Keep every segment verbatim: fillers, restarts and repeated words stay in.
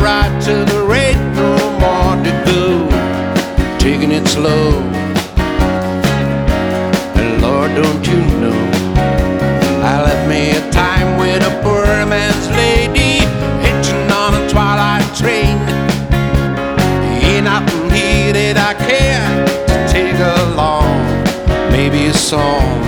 right till there ain't no more to go, taking it slow. And Lord, don't you know, I left me a time with a poor man's lady, hitching on a twilight train. Ain't nothing here that I care to take along, maybe a song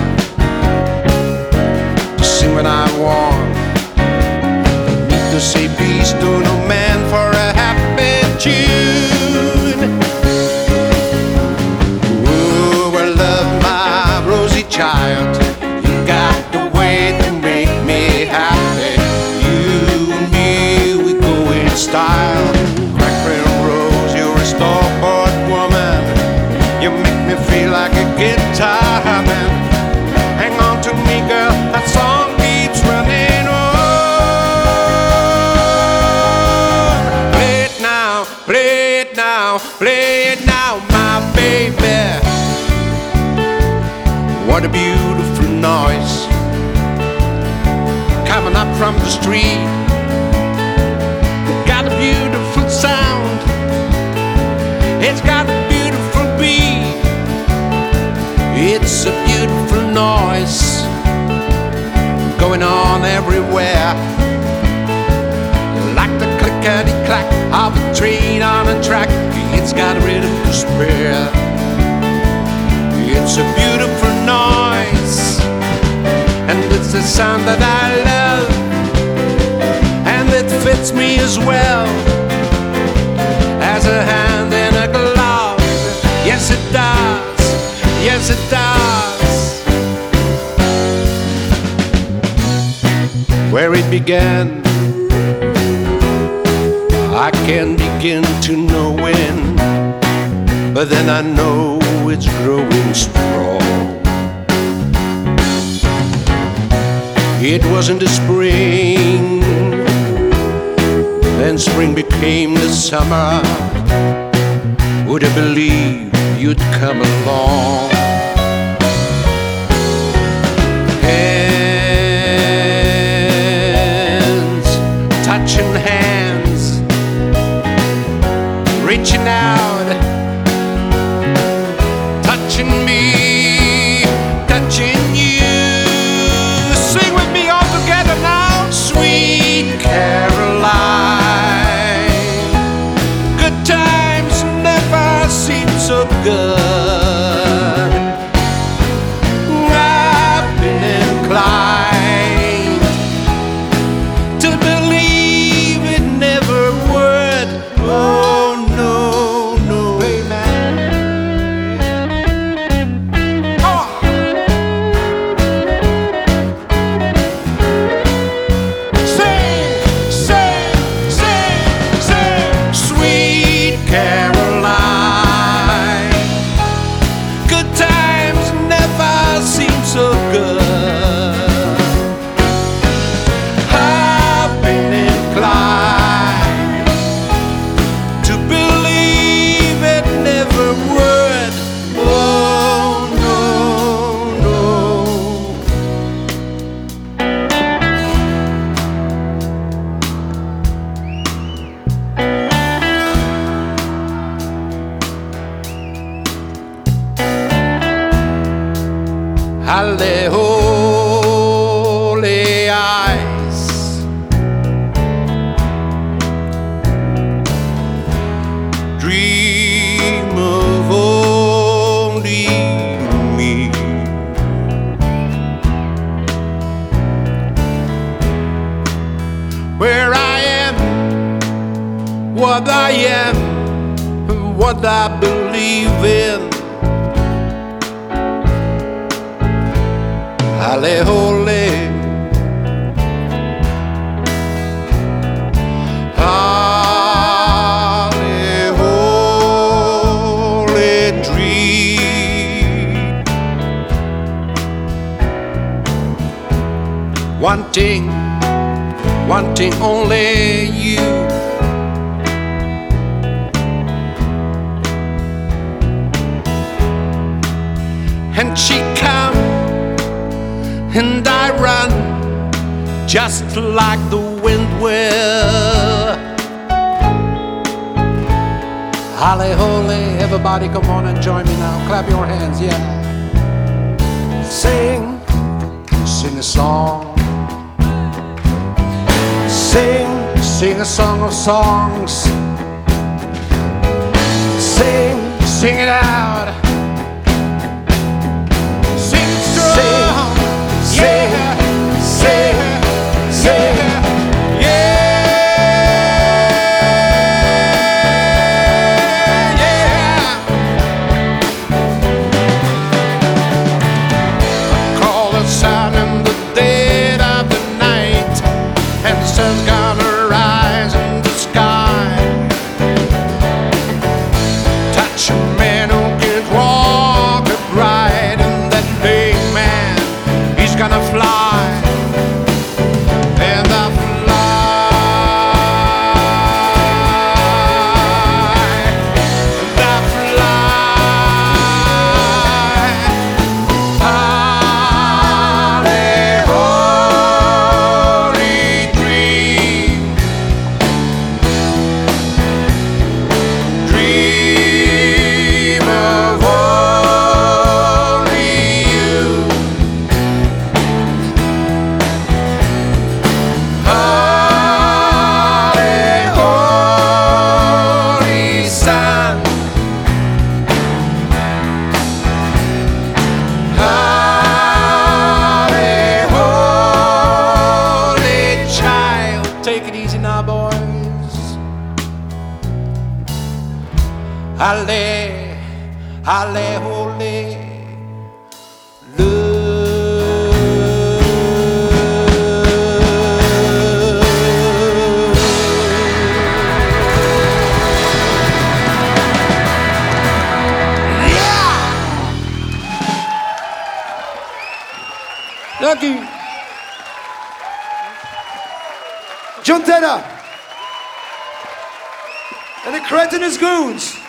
to sing when I want. Need to say peace to no man for a happy tune. Oh, I love my rosy child. You got the way to make me happy. You and me, we go in style. Crackling rose, you're a stalwart woman. You make me feel like a guitar man. Hang on to me, girl, that song keeps running on. Play it now, play it now, play it now, my baby. What a beautiful noise coming up from the street. Got a beautiful sound, it's got a beautiful beat. It's a beautiful noise going on everywhere, like the clickety-clack of a train on a track. It's got a rhythm to spare. It's a beautiful noise, and it's the sound that I love, and it fits me as well as a hand in a glove. Yes, it does. Yes, it does. Where it began, I can't begin to know when, but then I know it's growing strong. It wasn't the spring, then spring became the summer. Would I believe you'd come along? Hands, touching hands, reaching out, touching me, touching you. Sing with me all together now. Sweet Caroline, good times never seem so good. I've been inclined to believe it never would. Oh no, no, amen. Oh. Sing, sing, sing, sing. Sweet Caroline, good times never seem so good. I've been inclined to believe it never would. Oh no, no. Halle holy eyes, dream of only me. Where I am, what I am, what I believe in. Halle holy, halle holy dream. Wanting, wanting only you. And she come and I run just like the wind will. Holly holy, everybody come on and join me now. Clap your hands, yeah. Sing, sing a song. Sing, sing a song of songs. Sing, sing it out. Sing strong. Sing, yeah. Sing, sing, yeah. Yeah, yeah. I call the sound in the dead of the night, and the sun's gonna rise in the sky. Touch a man who can walk upright, and that big man, he's gonna fly. And I fly, and I fly. Holly, holy dream, dream of only you. Holly, holy sun, holly, holy child. Take it easy now, boys. Holly, holly, holy Lucky. John Tedder and the Cretinous Goons.